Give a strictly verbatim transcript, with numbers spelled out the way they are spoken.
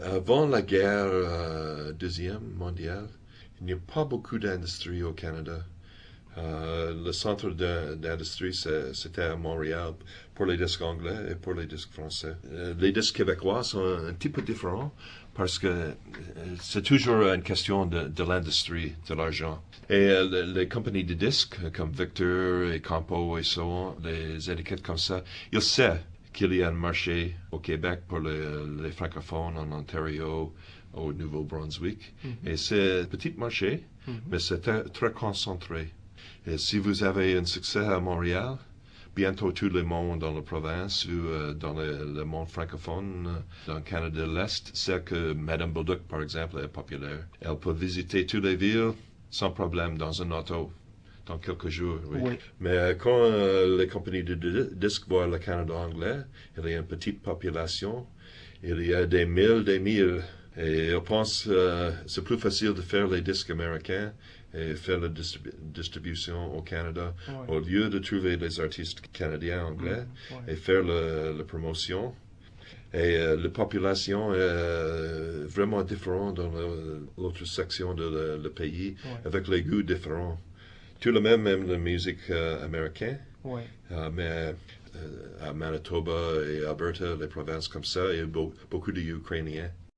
Avant la guerre euh, deuxième mondiale, il n'y a pas beaucoup d'industrie au Canada. Euh, le centre d'industrie, c'était à Montréal pour les disques anglais et pour les disques français. Euh, les disques québécois sont un petit peu différents parce que euh, c'est toujours une question de, de l'industrie, de l'argent. Et euh, les compagnies de disques comme Victor et Campo et so on, les étiquettes comme ça, ils savent qu'il y a un marché au Québec pour les, les francophones en Ontario, au Nouveau-Brunswick. Mm-hmm. Et c'est un petit marché, mm-hmm. mais c'est très concentré. Et si vous avez un succès à Montréal, bientôt tout le monde dans la province ou euh, dans le, le monde francophone, euh, dans le Canada de l'Est, c'est que Madame Bolduc, par exemple, est populaire. Elle peut visiter toutes les villes sans problème dans un auto. Dans quelques jours, oui. oui. Mais euh, quand euh, les compagnies de, de disques voient le Canada anglais, il y a une petite population, il y a des mille, des mille. Et je pense que euh, c'est plus facile de faire les disques américains et faire la distribu distribution au Canada oui. au lieu de trouver les artistes canadiens anglais mmh, oui. et faire la promotion. Et euh, la population est euh, vraiment différente dans l'autre section de le, le pays, oui. avec les goûts différents. Tout le même aime la musique euh, américaine, oui. euh, mais euh, à Manitoba et Alberta, les provinces comme ça, il y a be beaucoup d'Ukrainiens.